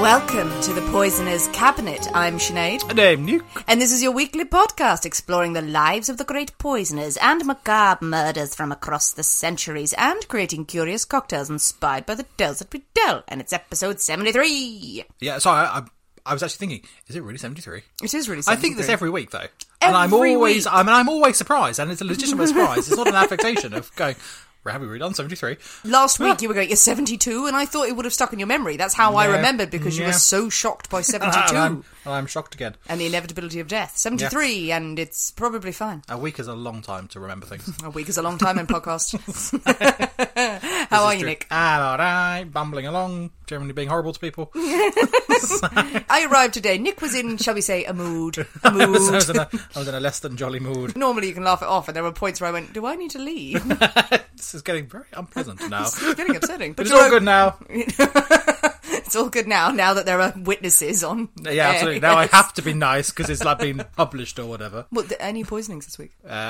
Welcome to the Poisoner's Cabinet. I'm Sinead. And I'm Nuke. And this is your weekly podcast exploring the lives of the great poisoners and macabre murders from across the centuries and creating curious cocktails inspired by the tales that we tell. And it's episode 73. Yeah, sorry, I was actually thinking, is it really 73? It is really 73. I think this every week, though. I'm always surprised, and it's a legitimate surprise. It's not an affectation of going, have we really done 73? Last week you were going, you're 72, and I thought it would have stuck in your memory. That's how I remembered, because you were so shocked by 72. I'm shocked again. And the inevitability of death. 73, and it's probably fine. A week is a long time to remember things. A week is a long time in podcasts. How are you, Nick? All right, bumbling along, generally being horrible to people. I arrived today. Nick was in, shall we say, a mood. I was in a less than jolly mood. Normally you can laugh it off, and there were points where I went, do I need to leave? This is getting very unpleasant now. It's getting upsetting. But it's all good now. It's all good now that there are witnesses on Yeah, air. absolutely. Now I have to be nice because it's like been published or whatever. What, any poisonings this week?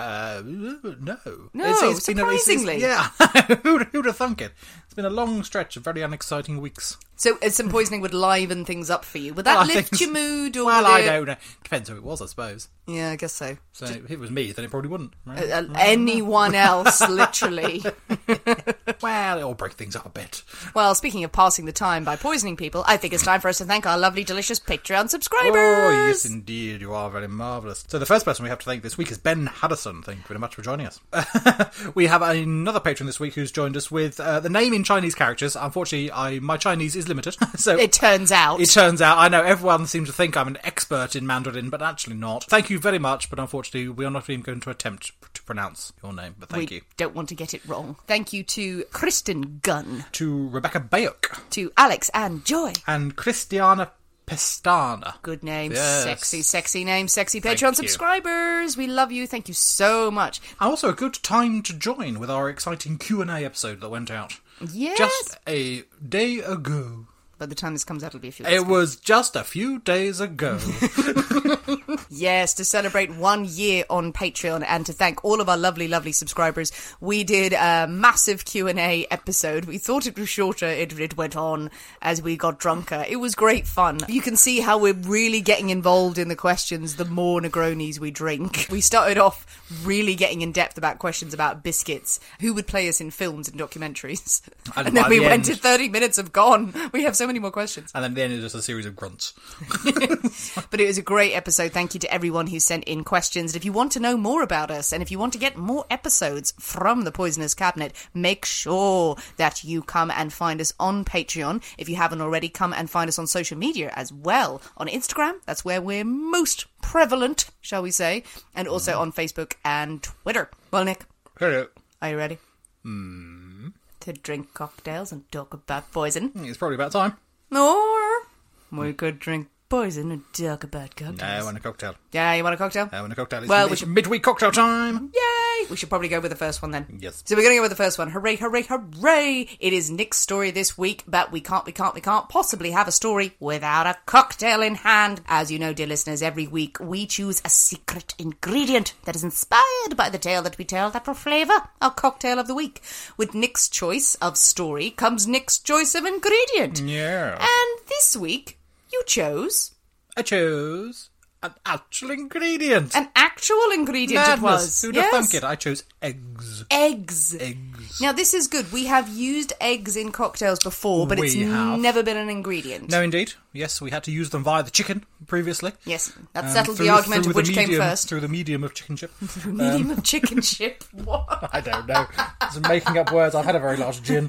No. No, surprisingly. Who'd have thunk it? It's been a long stretch of very unexciting weeks. So some poisoning would liven things up for you. Would that lift your mood? Or I don't know. Depends who it was, I suppose. Yeah, I guess so. So if it was me, then it probably wouldn't. Right? Anyone else, literally. Well, it'll break things up a bit. Well, speaking of passing the time by poisoning people, I think it's time for us to thank our lovely, delicious Patreon subscribers. Oh, yes, indeed. You are very marvellous. So the first person we have to thank this week is Ben Haddison. Thank you very much for joining us. We have another patron this week who's joined us with the name in Chinese characters. Unfortunately, my Chinese is limited. So It turns out. I know everyone seems to think I'm an expert in Mandarin, but actually not. Thank you very much, but unfortunately we are not even going to attempt to pronounce your name, but thank you. We don't want to get it wrong. Thank you to Kristen Gunn. To Rebecca Bayuk. To Alex and Joy. And Christiana Pestana. Good name. Yes. Sexy name. Sexy Patreon subscribers. We love you. Thank you so much. And also a good time to join with our exciting Q&A episode that went out. Yes. Just a day ago. By the time this comes out, it'll be a few days ago. It was just a few days ago. Yes, to celebrate 1 year on Patreon and to thank all of our lovely, lovely subscribers, we did a massive Q&A episode. We thought it was shorter. It went on as we got drunker. It was great fun. You can see how we're really getting involved in the questions the more Negronis we drink. We started off really getting in depth about questions about biscuits. Who would play us in films and documentaries? And then we went to 30 minutes of gone. We have so many more questions. And then at the end it was just a series of grunts. But it was a great episode. Thank you to everyone who sent in questions. And if you want to know more about us and if you want to get more episodes from the Poisoner's Cabinet, make sure that you come and find us on Patreon. If you haven't already, come and find us on social media as well. On Instagram, that's where we're most prevalent, shall we say. And also on Facebook and Twitter. Well, Nick. Hello. Are you ready? To drink cocktails and talk about poison. It's probably about time. Or we could drink poison and talk about cocktails. No, I want a cocktail. Yeah, you want a cocktail? I want a cocktail. Well, midweek cocktail time. Yay! We should probably go with the first one then. Yes. So we're going to go with the first one. Hooray, hooray, hooray! It is Nick's story this week, but we can't possibly have a story without a cocktail in hand. As you know, dear listeners, every week we choose a secret ingredient that is inspired by the tale that we tell that will flavour our cocktail of the week. With Nick's choice of story comes Nick's choice of ingredient. Yeah. And this week, you chose... I chose an actual ingredient. An actual ingredient Madness. It was. Who'd have thunk it? I chose eggs. Eggs. Now, this is good. We have used eggs in cocktails before, but it's never been an ingredient. No, indeed. Yes, we had to use them via the chicken previously. Yes, that settled the argument of which came first. Through the medium of chicken chip. Through the medium of chicken chip? What? I don't know. Just making up words. I've had a very large gin.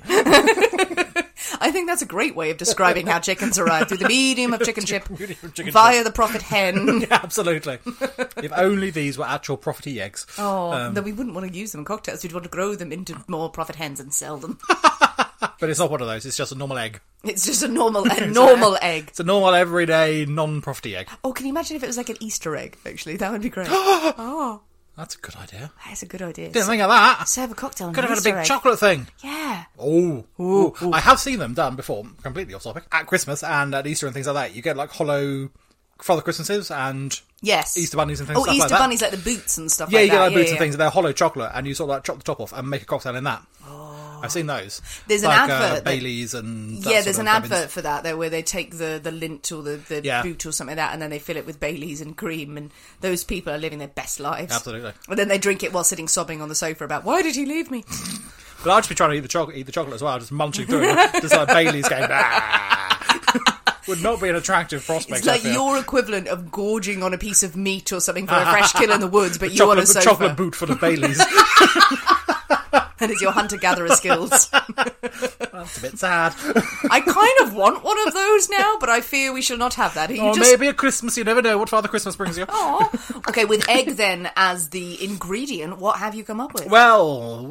I think that's a great way of describing how chickens arrive, through the medium of chicken chip, via the prophet hen. Yeah, absolutely. If only these were actual prophet-y eggs. Oh, then we wouldn't want to use them in cocktails. We'd want to grow them into more prophet hens and sell them. But it's not one of those. It's just a normal egg. It's just a normal egg. It's a normal, everyday, non-prophet-y egg. Oh, can you imagine if it was like an Easter egg, actually? That would be great. Oh. That's a good idea. That's a good idea. Didn't think of that. Serve a cocktail and could have had a big egg. chocolate thing. Yeah. Ooh. I have seen them done before, completely off topic. At Christmas and at Easter and things like that, you get like hollow Father Christmases and Easter bunnies and things like that. Oh, Easter bunnies like the boots and stuff yeah, like that. you get like boots and things, and they're hollow chocolate, and you sort of like chop the top off and make a cocktail in that. I've seen those. There's an advert. Bailey's and there's an advert for that there where they take the lint or the boot or something like that, and then they fill it with Bailey's and cream, and those people are living their best lives. Absolutely. And then they drink it while sitting sobbing on the sofa about, why did he leave me? But I'd just be trying to eat the chocolate as well, just munching through it, just like Bailey's going. Would not be an attractive prospect. It's like your equivalent of gorging on a piece of meat or something for a fresh kill in the woods, but you on a sofa. Chocolate boot full of Baileys. And it's your hunter-gatherer skills. That's a bit sad. I kind of want one of those now, but I fear we shall not have that. Maybe at Christmas, you never know what Father Christmas brings you. Oh, okay, with egg then as the ingredient, what have you come up with? Well.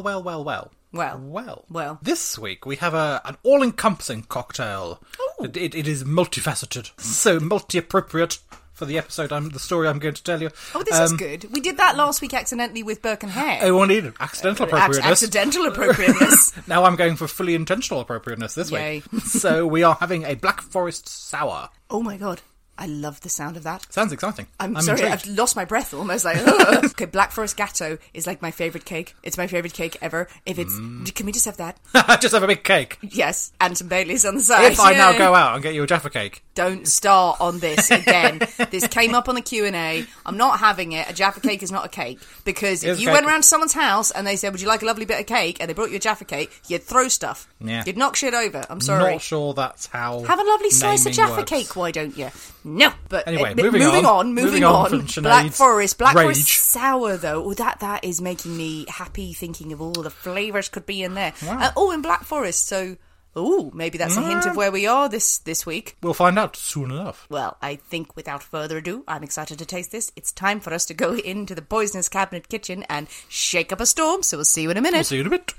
This week we have an all-encompassing cocktail. Oh. It is multifaceted, so multi-appropriate for the the story I'm going to tell you. Oh, this is good. We did that last week accidentally with Burke and Hare. Oh, indeed. Accidental appropriateness. Accidental appropriateness. Now I'm going for fully intentional appropriateness this week. So we are having a Black Forest Sour. Oh my god. I love the sound of that. Sounds exciting. I'm sorry, intrigued. I've lost my breath almost. Like, okay, Black Forest Gatto is like my favourite cake. It's my favourite cake ever. If it's, can we just have that? Just have a big cake. Yes, and some Baileys on the side. If I now go out and get you a Jaffa cake. Don't start on this again. This came up on the Q&A. I'm not having it. A Jaffa cake is not a cake. Because if you went around to someone's house and they said, would you like a lovely bit of cake? And they brought you a Jaffa cake, you'd throw stuff. Yeah. You'd knock shit over. I'm sorry. Not sure that's how have a lovely slice of Jaffa works. cake, why don't you? No. But anyway, moving on. Black Forest Rage. Sour, though. Oh, that is making me happy thinking of all the flavours could be in there. Wow. In Black Forest, so... Oh, maybe that's a hint of where we are this week. We'll find out soon enough. Well, I think without further ado, I'm excited to taste this. It's time for us to go into the Poisonous Cabinet kitchen and shake up a storm, so we'll see you in a minute. We'll see you in a bit.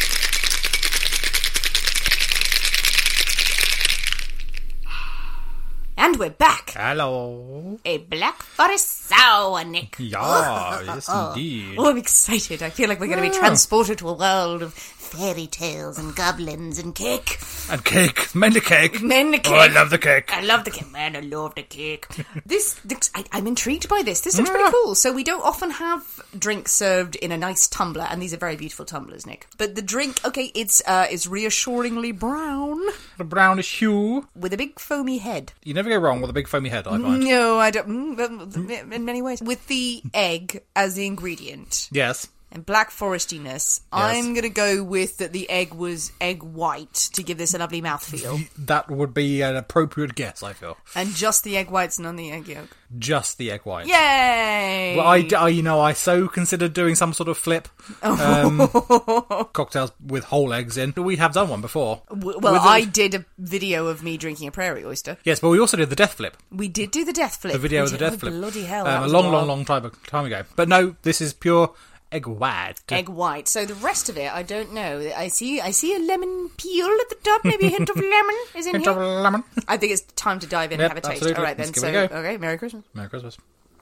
And we're back. Hello. A Black Forest Sour, Nick. Yeah, yes indeed. Oh, I'm excited. I feel like we're going to be transported to a world of fairy tales and goblins and cake. And cake. Mainly cake. Mainly cake. Oh, I love the cake. I love the cake. Man, I love the cake. I'm intrigued by this. This looks pretty cool. So we don't often have drinks served in a nice tumbler, and these are very beautiful tumblers, Nick. But the drink, okay, it's reassuringly brown. A brownish hue. With a big foamy head. You never go wrong with a big foamy head, I find. No, I don't. In many ways. With the egg as the ingredient. Yes. And Black Forestiness, I'm going to go with that the egg was egg white to give this a lovely mouthfeel. That would be an appropriate guess, I feel. And just the egg whites, none the egg yolk. Just the egg white. Yay! Well, I so considered doing some sort of flip cocktails with whole eggs in. We have done one before. I did a video of me drinking a prairie oyster. Yes, but we also did the death flip. We did do the death flip. The video of the death flip. Bloody hell. A long time ago. But no, this is pure egg white. Egg white. So the rest of it, I don't know. I see a lemon peel at the top. Maybe a hint of lemon is in hint here. Hint of lemon. I think it's time to dive in and have a taste. Absolutely. All right, then. Let's give it a go. Okay, Merry Christmas. Merry Christmas.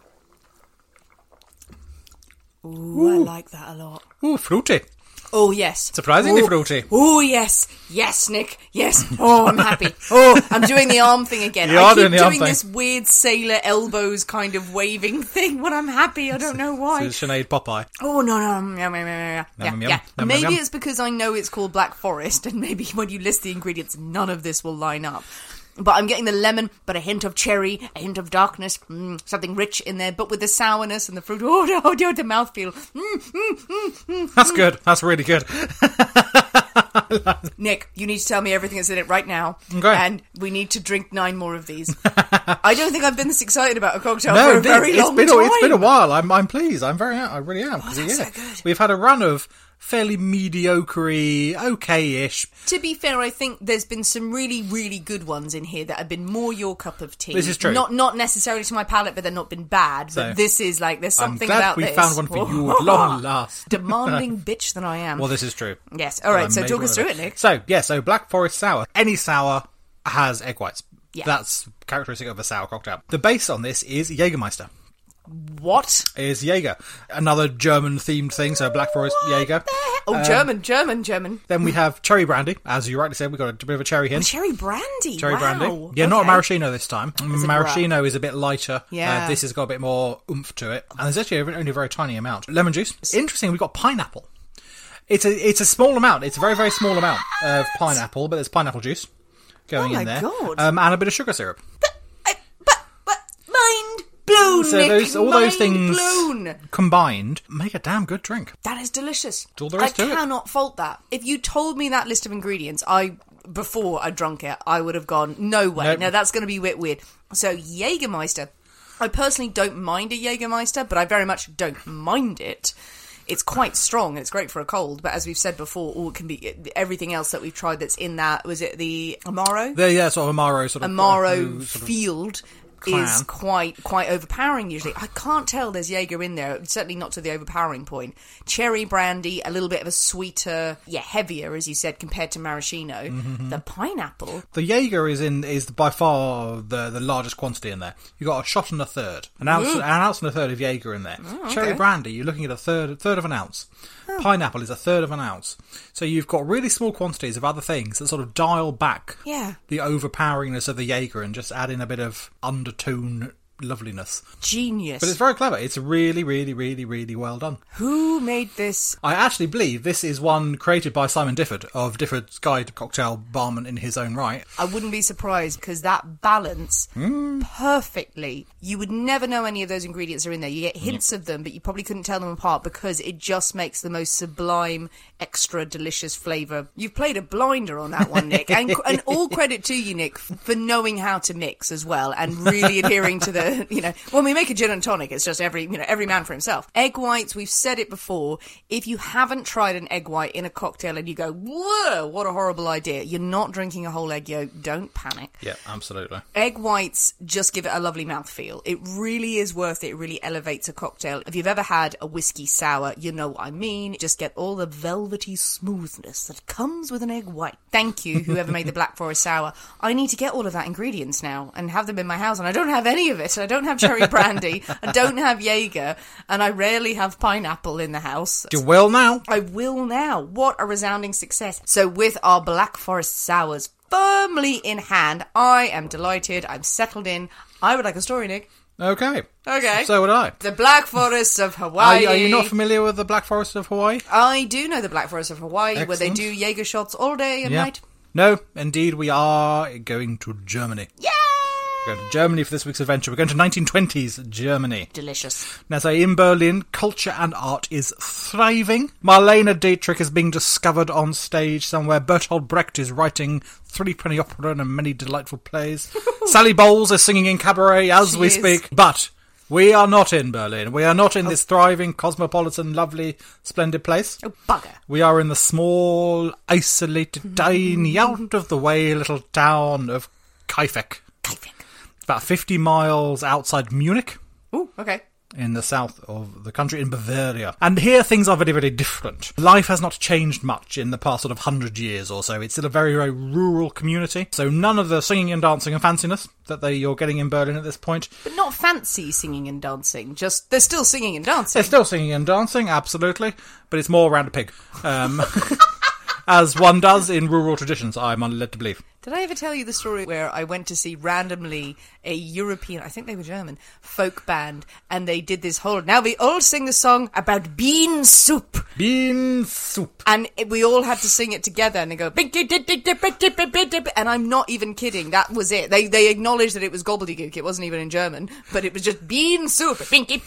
Ooh, I like that a lot. Ooh, fruity. Oh, yes. Surprisingly fruity. Oh, yes. Yes, Nick. Yes. Oh, I'm happy. Oh, I'm doing the arm thing again. You I are keep doing this weird sailor elbows kind of waving thing when I'm happy. I don't know why. It's Sinead Popeye. Oh, no. Yeah. Maybe it's because I know it's called Black Forest, and maybe when you list the ingredients, none of this will line up. But I'm getting the lemon, but a hint of cherry, a hint of darkness, something rich in there, but with the sourness and the fruit. Oh, no, the mouthfeel. That's good. That's really good. Nick, you need to tell me everything that's in it right now. Okay. And we need to drink 9 more of these. I don't think I've been this excited about a cocktail for a very long time. It's been a while. I'm pleased. I really am. Oh, that's so good. We've had a run of fairly mediocre-y, okay-ish. To be fair, I think there's been some really, really good ones in here that have been more your cup of tea. This is true. Not necessarily to my palate, but they've not been bad. So, but this is like, there's something I'm glad about we this. found one for you at long last. Demanding bitch than I am. Well, this is true. Yes. All right, so talk us through it, Nick. So Black Forest Sour. Any sour has egg whites. Yeah. That's characteristic of a sour cocktail. The base on this is Jägermeister. What? Is Jaeger. Another German-themed thing, so Black Forest Jaeger. Oh, German. Then we have cherry brandy. As you rightly said, we've got a bit of a cherry hint. Oh, cherry brandy. Cherry wow. brandy. Yeah, not maraschino this time. Maraschino is a bit lighter. Yeah. This has got a bit more oomph to it. And there's actually only a very tiny amount. Lemon juice. Interesting, we've got pineapple. It's a small amount. It's a very, very small amount of pineapple, but there's pineapple juice going in there. God. And a bit of sugar syrup. But mind blown, So Nick. all those things blown. combined make a damn good drink. That is delicious. That's all there is to it. I cannot fault that. If you told me that list of ingredients, before I drunk it, I would have gone, no way. Nope. No, that's going to be a bit weird. So, Jägermeister. I personally don't mind a Jägermeister, but I very much don't mind it. It's quite strong and it's great for a cold, but as we've said before, it can be everything else that we've tried that's in that. Was it the Amaro? Sort of Amaro Amaro Field clan. is quite overpowering usually. I can't tell there's Jaeger in there, certainly not to the overpowering point. Cherry brandy, a little bit of a sweeter, heavier, as you said, compared to maraschino. Mm-hmm. The pineapple. The Jaeger is by far the largest quantity in there. You've got a shot and a third. An ounce and a third of Jaeger in there. Oh, okay. Cherry brandy, you're looking at a third of an ounce. Oh. Pineapple is a third of an ounce. So you've got really small quantities of other things that sort of dial back the overpoweringness of the Jaeger and just add in a bit of undertone loveliness. Genius. But it's very clever. It's really, really, really, really well done. Who made this? I actually believe this is one created by Simon Difford of Difford's Guide to Cocktail Barman in his own right. I wouldn't be surprised because that balance perfectly. You would never know any of those ingredients are in there. You get hints of them, but you probably couldn't tell them apart because it just makes the most sublime, extra delicious flavour. You've played a blinder on that one, Nick. And all credit to you, Nick, for knowing how to mix as well and really adhering to the, when we make a gin and tonic, it's just every man for himself. Egg whites, we've said it before. If you haven't tried an egg white in a cocktail and you go, whoa, what a horrible idea, you're not drinking a whole egg yolk, don't panic. Yeah, absolutely. Egg whites just give it a lovely mouthfeel. It really is worth it. It really elevates a cocktail. If you've ever had a whiskey sour, you know what I mean. Just get all the velvety smoothness that comes with an egg white. Thank you, whoever made the Black Forest sour. I need to get all of that ingredients now and have them in my house, and I don't have any of it. I don't have cherry brandy, I don't have Jaeger, and I rarely have pineapple in the house. You will now. I will now. What a resounding success. So with our Black Forest sours firmly in hand, I am delighted. I'm settled in. I would like a story, Nick. Okay. Okay. So would I. The Black Forest of Hawaii. Are you not familiar with the Black Forest of Hawaii? I do know the Black Forest of Hawaii, Excellent. where they do Jaeger shots all day and night. No, indeed, we are going to Germany. Yeah! We're going to Germany for this week's adventure. We're going to 1920s Germany. Delicious. Now, say, in Berlin, culture and art is thriving. Marlene Dietrich is being discovered on stage somewhere. Bertolt Brecht is writing Threepenny Opera and many delightful plays. Sally Bowles is singing in cabaret as we speak. But we are not in Berlin. We are not in this thriving, cosmopolitan, lovely, splendid place. Oh, bugger. We are in the small, isolated, tiny, out-of-the-way little town of Kaifek. About 50 miles outside Munich. Ooh, okay. In the south of the country, in Bavaria. And here things are very, very different. Life has not changed much in the past sort of 100 years or so. It's still a very, very rural community. So none of the singing and dancing and fanciness that you're getting in Berlin at this point. But not fancy singing and dancing. Just, they're still singing and dancing. They're still singing and dancing, absolutely. But it's more around a pig. As one does in rural traditions, I'm led to believe. Did I ever tell you the story where I went to see randomly a European, I think they were German, folk band, and they did this whole, now we all sing the song about bean soup. Bean soup. And we all had to sing it together and they go, and I'm not even kidding, that was it. They acknowledged that it was gobbledygook, it wasn't even in German, but it was just bean soup.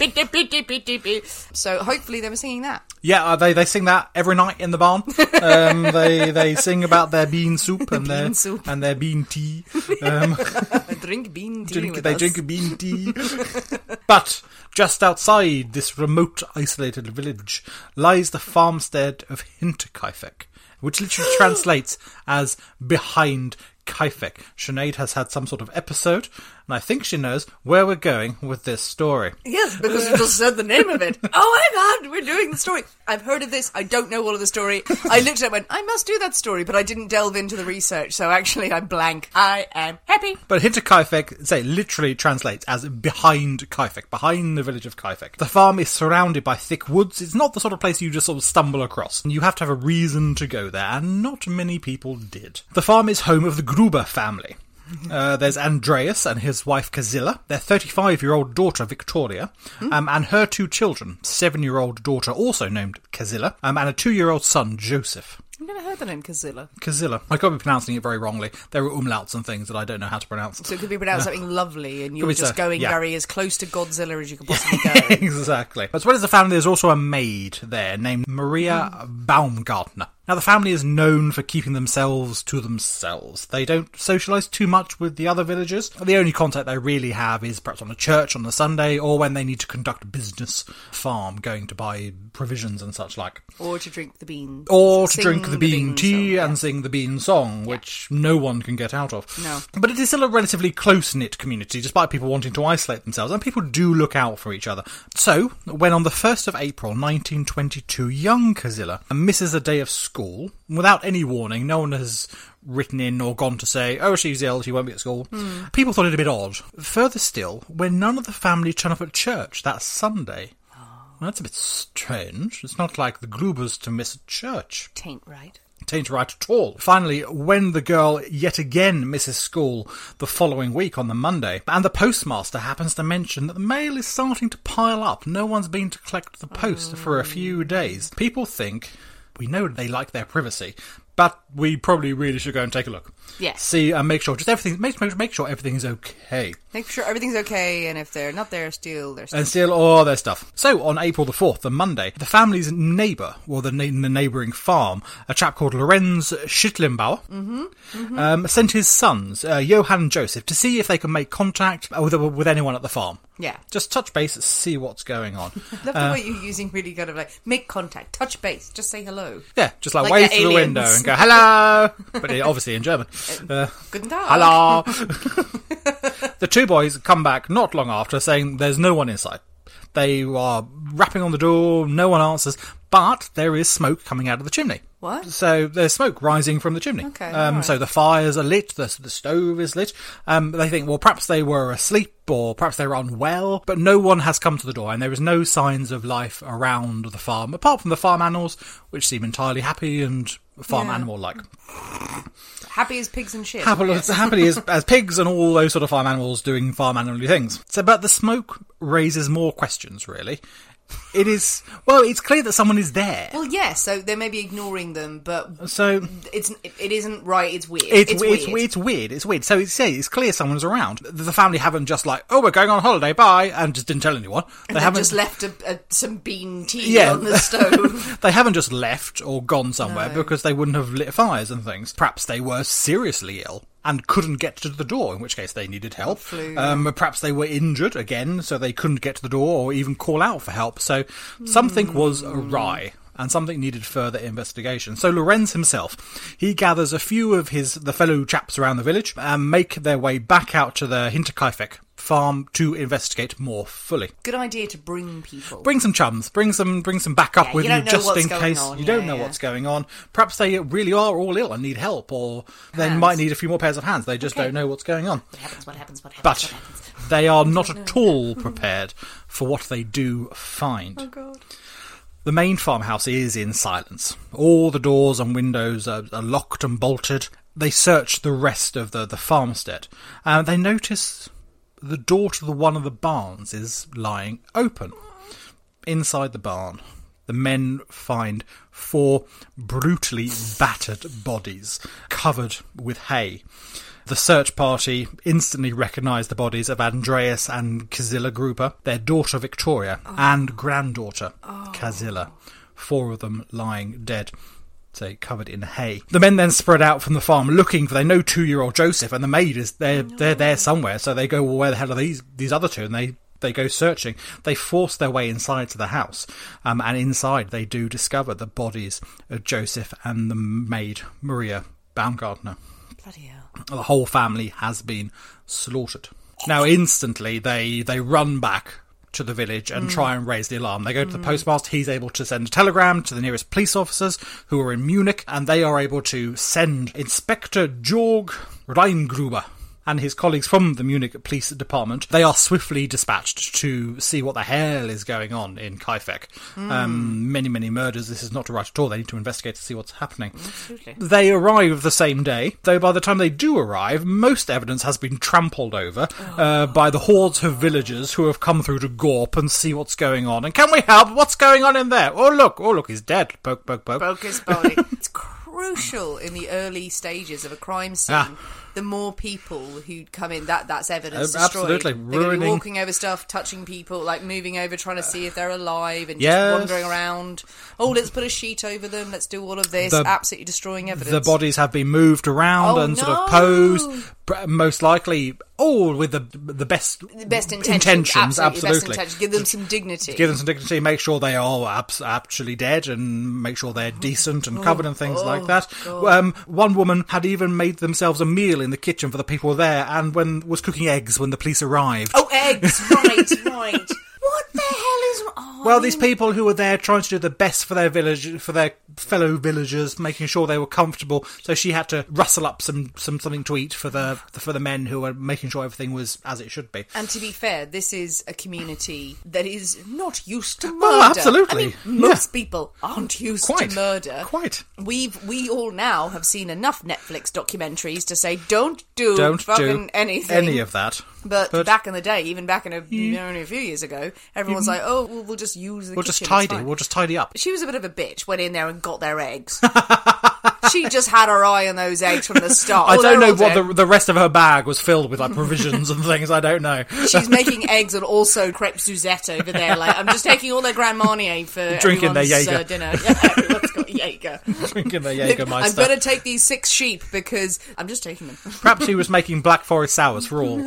So hopefully they were singing that. Yeah, they sing that every night in the barn. They sing about their bean soup and their bean tea. Drink bean tea They drink bean tea. But just outside this remote, isolated village lies the farmstead of Hinterkaifeck, which literally translates as behind Kaifek. Sinead has had some sort of episode, and I think she knows where we're going with this story. Yes, because you just said the name of it. Oh my god, we're doing the story. I've heard of this, I don't know all of the story. I looked at it and went, I must do that story, but I didn't delve into the research, so actually I'm blank. I am happy. But Hinterkaifeck, literally translates as behind Kaifek, behind the village of Kaifek. The farm is surrounded by thick woods. It's not the sort of place you just sort of stumble across. You have to have a reason to go there, and not many people did. The farm is home of the Gruber family. There's Andreas and his wife Kazilla, their 35-year-old daughter Victoria, and her 2 children, 7-year-old daughter also named Kazilla, and a 2-year-old son Joseph. I've never heard the name Kazilla. Kazilla. I could be pronouncing it very wrongly. There are umlauts and things that I don't know how to pronounce. So it could be pronounced something lovely, and you're Could be just so, going yeah. very as close to Godzilla as you could possibly go. Exactly. As well as the family, there's also a maid there named Maria Baumgartner. Now, the family is known for keeping themselves to themselves. They don't socialise too much with the other villagers. The only contact they really have is perhaps on a church on the Sunday, or when they need to conduct business, farm, going to buy provisions and such like. Or to drink the bean. Or to Sing drink the bean tea song, and sing the bean song, which no one can get out of. No. But it is still a relatively close-knit community, despite people wanting to isolate themselves, and people do look out for each other. So, when on the 1st of April 1922, young Kazilla misses a day of school, without any warning, no one has written in or gone to say, oh, she's ill, she won't be at school. People thought it a bit odd. Further still, when none of the family turn up at church that Sunday. Well, that's a bit strange. It's not like the Grubers to miss a church. Tain't right. Tain't right at all. Finally, when the girl yet again misses school the following week on the Monday, and the postmaster happens to mention that the mail is starting to pile up, no one's been to collect the post for a few days, people think, we know they like their privacy, but we probably really should go and take a look. Yes. See and make sure just everything. Make sure everything's okay. Make sure everything's okay, and if they're not there, steal their stuff. And steal all their stuff. So, on April the 4th, the Monday, the family's neighbour, or the neighbouring farm, a chap called Lorenz Schittlenbauer, sent his sons, Johann and Joseph, to see if they could make contact with anyone at the farm. Yeah. Just touch base, see what's going on. Love the way you're using really kind of like, make contact, touch base, just say hello. Yeah, just like Like wave the through the aliens. window and go, hello! But obviously in German. Guten Tag. Hello! The 2 boys come back not long after saying there's no one inside. They are rapping on the door, no one answers, but there is smoke coming out of the chimney. What? So there's smoke rising from the chimney. Okay, alright. So the fires are lit, the stove is lit. They think, well, perhaps they were asleep or perhaps they were unwell, but no one has come to the door and there is no signs of life around the farm, apart from the farm animals, which seem entirely happy and farm animal-like. Happy as pigs and shit. Happily as pigs and all those sort of farm animals doing farm animal-y things. So, but the smoke raises more questions, really. It is, well, it's clear that someone is there. Well, yeah, so they may be ignoring them, but So it isn't right, it's weird. It's weird. So it's clear someone's around. The family haven't just like, oh, we're going on holiday, bye, and just didn't tell anyone. They haven't just left some bean tea on the stove. They haven't just left or gone somewhere because they wouldn't have lit fires and things. Perhaps they were seriously ill and couldn't get to the door, in which case they needed help. Perhaps they were injured, again, so they couldn't get to the door or even call out for help. So something was awry, and something needed further investigation. So Lorenz himself, he gathers a few of the fellow chaps around the village and make their way back out to the Hinterkaifeck farm to investigate more fully. Good idea to bring people. Bring some chums, bring some backup with you just in case you don't know what's going on. Perhaps they really are all ill and need help, or they might need a few more pairs of hands. They just don't know what's going on. What happens? But they are not at all prepared for what they do find. Oh, God. The main farmhouse is in silence. All the doors and windows are locked and bolted. They search the rest of the farmstead. They notice the door to one of the barns is lying open. Inside the barn, the men find 4 brutally battered bodies covered with hay. The search party instantly recognised the bodies of Andreas and Kazilla Gruber, their daughter Victoria, and granddaughter Kazilla. 4 of them lying dead, say, covered in hay. The men then spread out from the farm looking for, they know 2-year-old Joseph, and the maid is they're there somewhere, so they go, well, where the hell are these other 2? And they go searching. They force their way inside to the house, and inside they do discover the bodies of Joseph and the maid, Maria Baumgartner. Bloody hell. The whole family has been slaughtered. Now, instantly, they run back to the village and try and raise the alarm. They go to the postmaster. He's able to send a telegram to the nearest police officers who are in Munich, and they are able to send Inspector Georg Reingruber and his colleagues from the Munich Police Department, they are swiftly dispatched to see what the hell is going on in Kaifek. Many, many murders. This is not right at all. They need to investigate to see what's happening. Absolutely. They arrive the same day, though by the time they do arrive, most evidence has been trampled over by the hordes of villagers who have come through to Gorp and see what's going on. And can we help? What's going on in there? Oh, look, he's dead. Poke, poke, poke. Broke his body. It's crucial in the early stages of a crime scene. The more people who come in, that's evidence destroyed. Absolutely. They're going to be walking over stuff, touching people, like moving over, trying to see if they're alive, and just wandering around. Oh, let's put a sheet over them. Let's do all of this. Absolutely destroying evidence. The bodies have been moved around and sort of posed, most likely, all with the best intentions. Absolutely. Best intentions. Give them some dignity. Make sure they are actually dead, and make sure they're decent and covered and things like that. One woman had even made themselves a meal in the kitchen for the people there, and was cooking eggs when the police arrived. Oh, eggs! right. What the hell is... these people who were there trying to do the best for their village, for their fellow villagers, making sure they were comfortable, so she had to rustle up something to eat for the men who were making sure everything was as it should be. And to be fair, this is a community that is not used to murder. Oh, absolutely. I mean, most people aren't used to murder. Quite. We all now have seen enough Netflix documentaries to say don't do anything. Any of that. But back in the day, even back in only a few years ago, everyone's like, "Oh, we'll just use the kitchen. We'll just tidy up." She was a bit of a bitch. Went in there and got their eggs. She just had her eye on those eggs from the start. I don't know what the rest of her bag was filled with, like provisions and things. I don't know. She's making eggs and also crepe Suzette over there. Like, I'm just taking all their Grand Marnier for drinking their Jaeger dinner. Yeah, everyone's got Jaeger. Drinking their Jägermeister. I'm going to take these 6 sheep because I'm just taking them. Perhaps he was making Black Forest sours for all.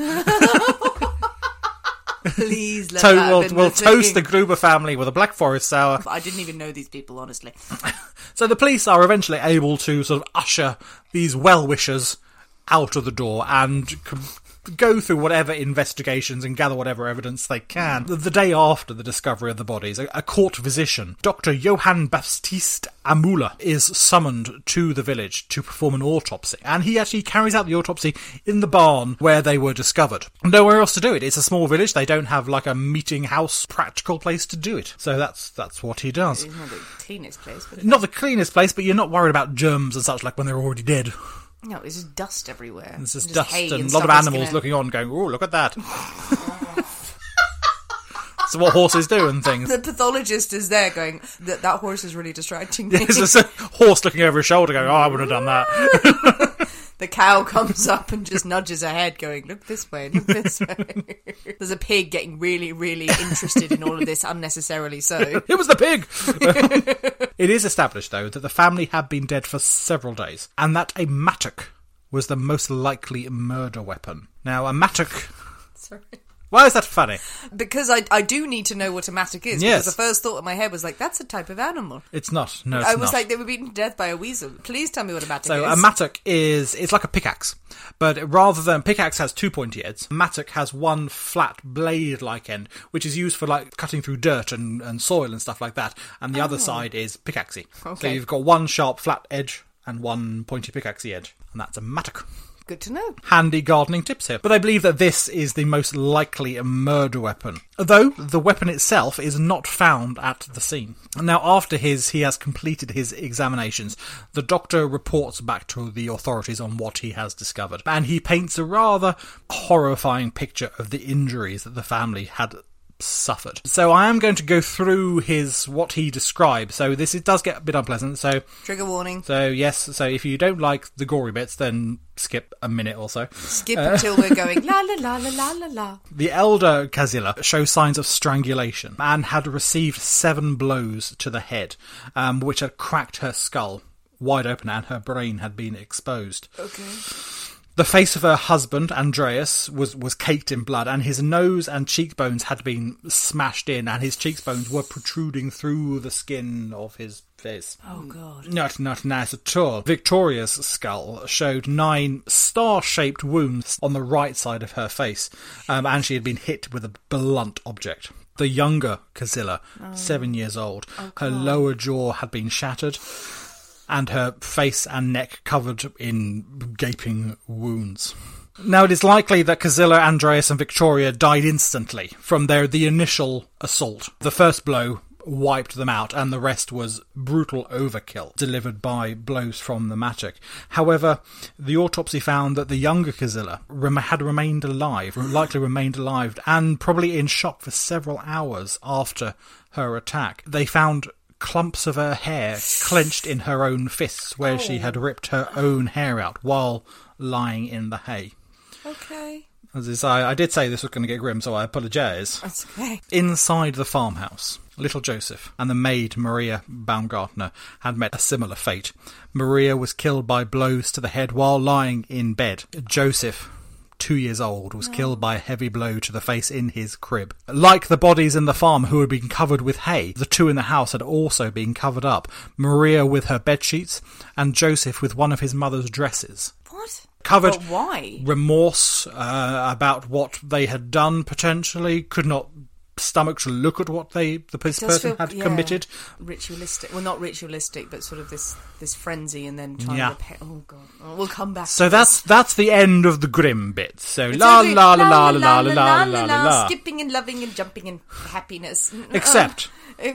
Please let we'll toast the Gruber family with a Black Forest sour. I didn't even know these people, honestly. So the police are eventually able to sort of usher these well-wishers out of the door and go through whatever investigations and gather whatever evidence they can. The day after the discovery of the bodies, a court physician, Dr. Johann Baptist Amula, is summoned to the village to perform an autopsy. And he actually carries out the autopsy in the barn where they were discovered. Nowhere else to do it. It's a small village. They don't have like a meeting house, practical place to do it. So that's what he does. It's not the cleanest place. Not the cleanest place, but you're not worried about germs and such like when they're already dead. No, there's just dust everywhere. There's just dust and a lot of animals looking on going, oh, look at that. That's what horses do and things. The pathologist is there going, that horse is really distracting me. There's a horse looking over his shoulder going, oh, I wouldn't have done that. The cow comes up and just nudges her head going, look this way. There's a pig getting really, really interested in all of this unnecessarily so. It was the pig! It is established, though, that the family had been dead for several days, and that a mattock was the most likely murder weapon. Now, a mattock... Sorry. Why is that funny? Because I do need to know what a mattock is. Yes. Because the first thought in my head was like, that's a type of animal. It's not. No, it's not. I was like, they were beaten to death by a weasel. Please tell me what a mattock is. So a mattock it's like a pickaxe. But rather than... Pickaxe has 2 pointy ends. Mattock has one flat blade-like end, which is used for like cutting through dirt and soil and stuff like that. And the other side is pickaxey. Okay. So you've got one sharp flat edge and one pointy pickaxey edge. And that's a mattock. Good to know. Handy gardening tips here. But they believe that this is the most likely murder weapon. Though the weapon itself is not found at the scene. Now, after he has completed his examinations, the doctor reports back to the authorities on what he has discovered. And he paints a rather horrifying picture of the injuries that the family had suffered. So I am going to go through what he described. So it does get a bit unpleasant. So trigger warning. So yes. So if you don't like the gory bits, then skip a minute or so. Skip until we're going la la la la la la la. The elder Kazilla shows signs of strangulation and had received 7 blows to the head, which had cracked her skull wide open and her brain had been exposed. Okay. The face of her husband, Andreas, was caked in blood, and his nose and cheekbones had been smashed in, and his cheekbones were protruding through the skin of his face. Oh, God. Not nice at all. Victoria's skull showed 9 star-shaped wounds on the right side of her face, and she had been hit with a blunt object. The younger Kazilla, 7 years old, her lower jaw had been shattered, and her face and neck covered in gaping wounds. Now, it is likely that Kezilla, Andreas and Victoria died instantly from the initial assault. The first blow wiped them out, and the rest was brutal overkill delivered by blows from the magic. However, the autopsy found that the younger Kezilla had remained alive, likely remained alive, and probably in shock for several hours after her attack. They found clumps of her hair clenched in her own fists, where she had ripped her own hair out while lying in the hay. Okay. As I did say this was going to get grim, so I apologise. That's okay. Inside the farmhouse, little Joseph and the maid Maria Baumgartner had met a similar fate. Maria was killed by blows to the head while lying in bed. Joseph, 2 years old, was killed by a heavy blow to the face in his crib. Like the bodies in the farm who had been covered with hay, the two in the house had also been covered up. Maria with her bedsheets and Joseph with one of his mother's dresses. What? Covered. But why? Remorse about what they had done, potentially. Could not stomach to look at what this person had committed. Ritualistic. Well, not ritualistic, but sort of this frenzy and then trying to repair. Oh, God. Oh, we'll come back. So that's the end of the grim bit. So la la la la la la la la la. Skipping and loving and jumping and happiness. Except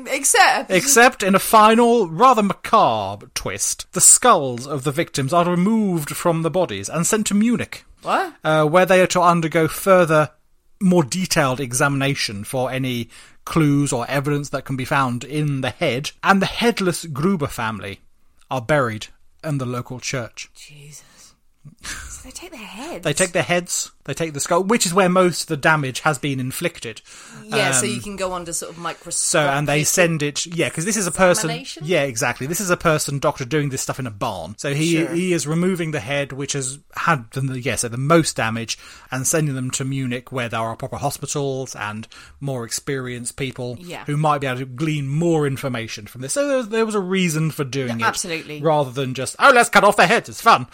in a final, rather macabre twist, the skulls of the victims are removed from the bodies and sent to Munich. What? Where they are to undergo further, more detailed examination for any clues or evidence that can be found in the head. And the headless Gruber family are buried in the local church. Jesus. So they take their heads? They take their heads, they take the skull, which is where most of the damage has been inflicted. Yeah, so you can go under sort of microscope. So, and they send it, because this is a person... Yeah, exactly. This is a person, doctor, doing this stuff in a barn. So he is removing the head, which has had the most damage, and sending them to Munich, where there are proper hospitals and more experienced people who might be able to glean more information from this. So there was a reason for doing it. Absolutely. Rather than just, let's cut off their heads, it's fun.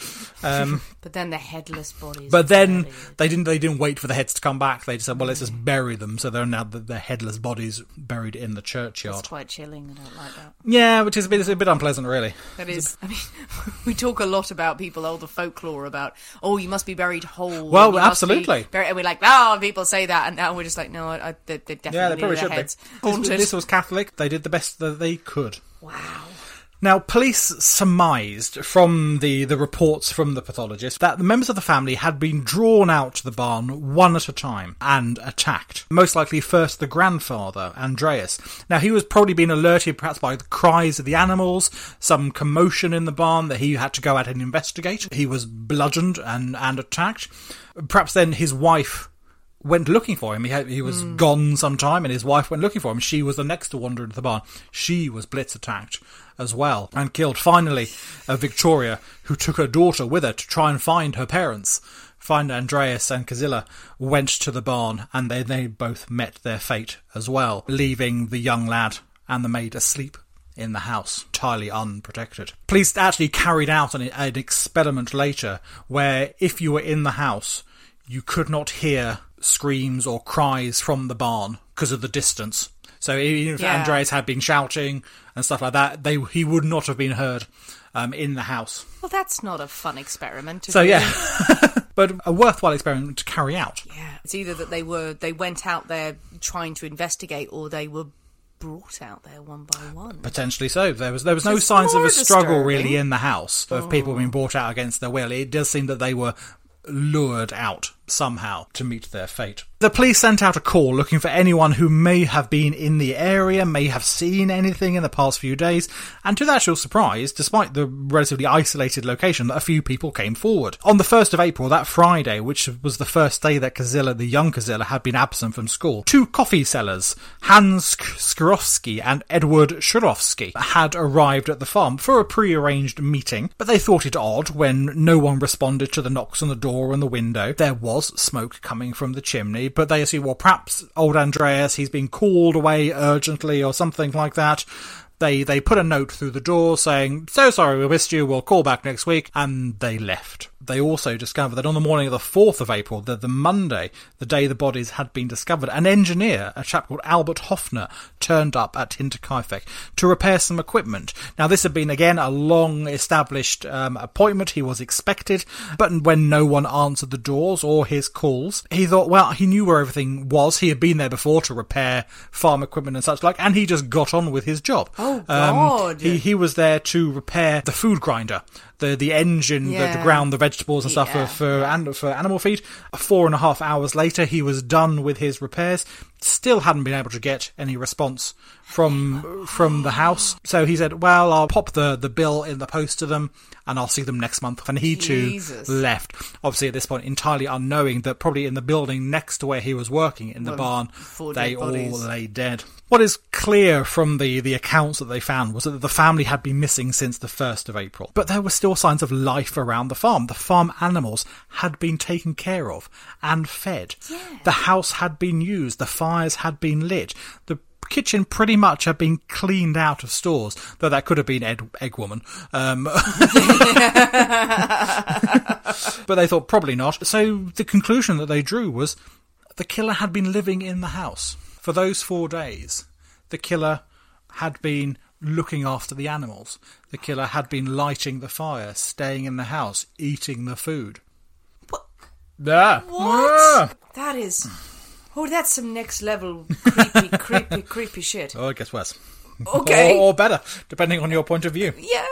But then the headless bodies. But then they didn't wait for the heads to come back. They just said, well, let's just bury them. So they're now the headless bodies buried in the churchyard. That's quite chilling. I don't like that. Yeah, which is a bit unpleasant, really. It is. I mean, we talk a lot about people, the folklore about, you must be buried whole. Well, absolutely. And we're like, people say that, and now we're just like, no, they're definitely they probably should heads be. Haunted. This was Catholic. They did the best that they could. Wow. Now, police surmised from the reports from the pathologist that the members of the family had been drawn out to the barn one at a time and attacked. Most likely first the grandfather, Andreas. Now, he was probably being alerted perhaps by the cries of the animals, some commotion in the barn that he had to go out and investigate. He was bludgeoned and attacked. Perhaps then his wife went looking for him. He was gone some time, and his wife went looking for him. She was the next to wander into the barn. She was blitz attacked as well and killed. Finally, Victoria, who took her daughter with her to try and find her parents, find Andreas and Kezilla, went to the barn, and they both met their fate as well, leaving the young lad and the maid asleep in the house, entirely unprotected. Police actually carried out an experiment later where if you were in the house, you could not hear screams or cries from the barn because of the distance. So even if Andreas had been shouting and stuff like that, he would not have been heard in the house. Well, that's not a fun experiment. But a worthwhile experiment to carry out. Yeah, it's either that they went out there trying to investigate, or they were brought out there one by one. Potentially so. There was no signs of a struggle really in the house of people being brought out against their will. It does seem that they were lured out somehow to meet their fate. The police sent out a call looking for anyone who may have been in the area, may have seen anything in the past few days, and to their actual surprise, despite the relatively isolated location, a few people came forward. On the 1st of April, that Friday, which was the first day that Kezilla, the young Kezilla, had been absent from school, 2 coffee sellers, Hans Skirowski and Edward Shurowski, had arrived at the farm for a pre-arranged meeting, but they thought it odd when no one responded to the knocks on the door and the window. There was smoke coming from the chimney, but they assume, well, perhaps old Andreas, he's been called away urgently or something like that. They put a note through the door saying, so sorry we missed you, we'll call back next week, and they left. they also discovered that on the morning of the 4th of April, the Monday, the day the bodies had been discovered, an engineer, a chap called Albert Hoffner, turned up at Hinterkaifeck to repair some equipment. Now, this had been, again, a long-established appointment. He was expected, but when no one answered the doors or his calls, he thought, well, he knew where everything was. He had been there before to repair farm equipment and such like, and he just got on with his job. Oh, God. He was there to repair the food grinder, the engine that ground the vegetables and stuff for animal feed. 4.5 hours later, he was done with his repairs. Still hadn't been able to get any response from the house. So he said, well, I'll pop the bill in the post to them and I'll see them next month. And he too left. Obviously, at this point, entirely unknowing that probably in the building next to where he was working, in the barn, they all lay dead. What is clear from the accounts that they found was that the family had been missing since the 1st of April. But there were still signs of life around the farm. The farm animals had been taken care of and fed. Yeah. The house had been used. The fires had been lit. The kitchen pretty much had been cleaned out of stores, though that could have been Egg Woman. But they thought probably not. So the conclusion that they drew was the killer had been living in the house. For those 4 days, the killer had been looking after the animals. The killer had been lighting the fire, staying in the house, eating the food. What? Yeah. What? That is... Oh, that's some next level creepy shit. Oh, it gets worse. Okay. Or better, depending on your point of view. Yeah.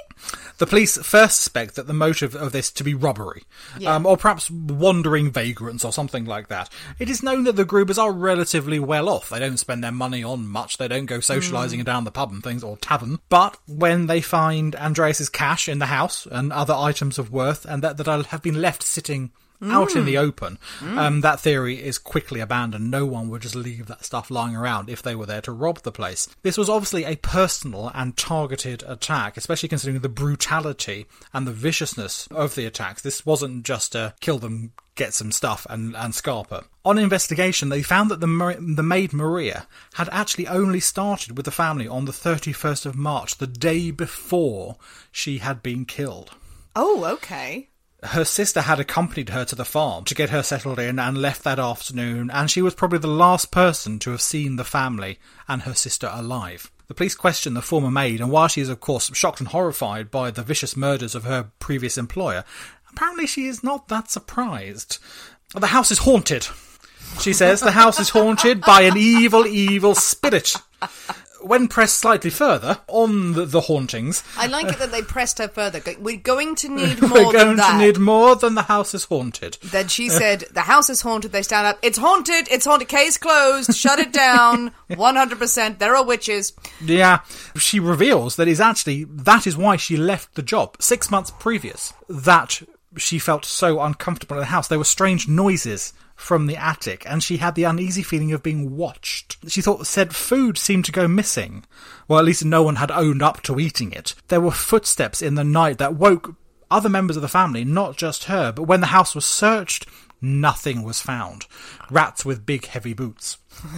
The police first suspect that the motive of this to be robbery, or perhaps wandering vagrants or something like that. It is known that the Grubers are relatively well off. They don't spend their money on much. They don't go socialising down the pub and things, or tavern. But when they find Andreas's cash in the house and other items of worth, and that have been left sitting out in the open, that theory is quickly abandoned. No one would just leave that stuff lying around if they were there to rob the place. This was obviously a personal and targeted attack, especially considering the brutality and the viciousness of the attacks. This wasn't just a kill them, get some stuff and scarper. On investigation, they found that the maid Maria had actually only started with the family on the 31st of March, the day before she had been killed. Oh, okay. Her sister had accompanied her to the farm to get her settled in and left that afternoon, and she was probably the last person to have seen the family and her sister alive. The police question the former maid, and while she is of course shocked and horrified by the vicious murders of her previous employer, apparently she is not that surprised. The house is haunted, she says. The house is haunted by an evil spirit. When pressed slightly further on the hauntings... I like it that they pressed her further. We're going to need more than that. We're going to need more than the house is haunted. Then she said, the house is haunted. They stand up. It's haunted. Case closed. Shut it down. 100%. There are witches. Yeah. She reveals that that is why she left the job 6 months previous. That she felt so uncomfortable in the house. There were strange noises from the attic, and she had the uneasy feeling of being watched. She thought said food seemed to go missing. Well, at least no one had owned up to eating it. There were footsteps in the night that woke other members of the family, not just her, but when the house was searched, nothing was found. Rats with big, heavy boots.